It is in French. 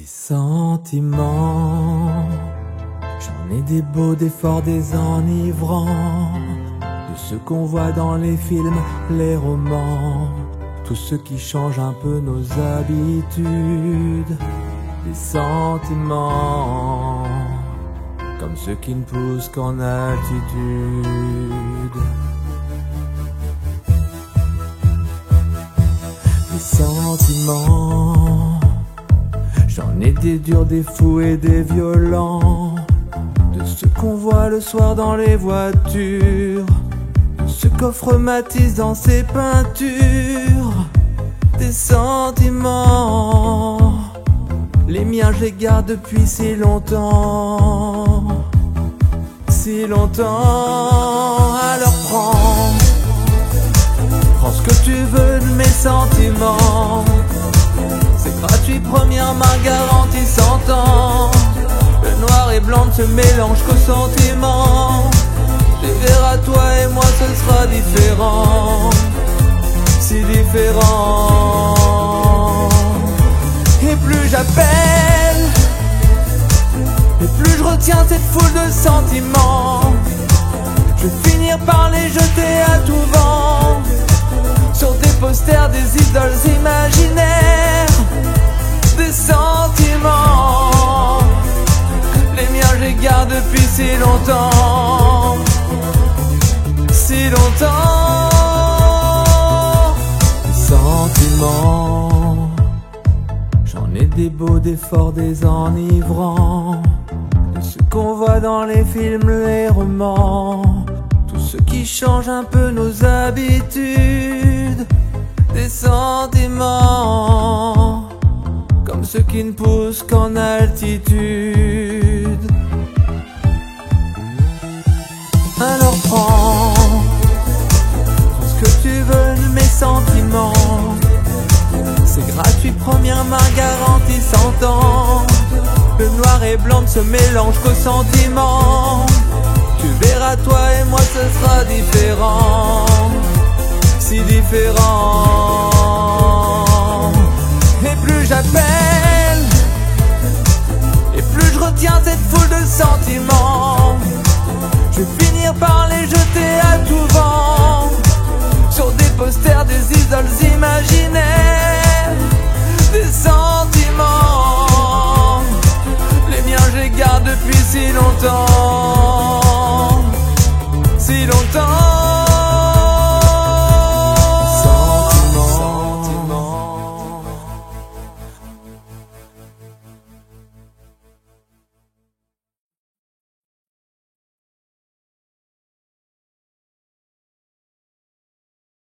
Des sentiments, j'en ai des beaux, des forts, des enivrants, de ceux qu'on voit dans les films, les romans, tous ceux qui changent un peu nos habitudes. Des sentiments, comme ceux qui ne poussent qu'en altitude. Des sentiments, j'en ai des durs, des fous et des violents, de ceux qu'on voit le soir dans les voitures, de ceux qu'offre Matisse dans ses peintures. Des sentiments, les miens je les garde depuis si longtemps, si longtemps. Alors prends ce que tu veux de mes sentiments. C'est gratuit, première main garantie 100 ans. Le noir et blanc ne se mélange qu'aux sentiments. Tu verras, toi et moi ce sera différent, si différent. Et plus j'appelle, et plus je retiens cette foule de sentiments. Je vais finir par les jeter à tout vent, sur des posters, des idoles imaginaires. Des sentiments, les miens je les garde depuis si longtemps, si longtemps. Des sentiments, j'en ai des beaux, des forts, des enivrants, de ceux qu'on voit dans les films, les romans, tous ceux qui changent un peu nos habitudes. Des sentiments, comme ceux qui ne poussent qu'en altitude. Alors prends ce que tu veux de mes sentiments. C'est gratuit, première main garantie 100 ans. Le noir et blanc ne se mélange qu'aux sentiments. Tu verras, toi et moi ce sera différent, si différent. Et plus j'appelle, et plus je retiens cette foule de sentiments. Je vais finir par les jeter à tout vent, sur des posters, des idoles imaginaires. Des sentiments, les miens je les garde depuis si longtemps.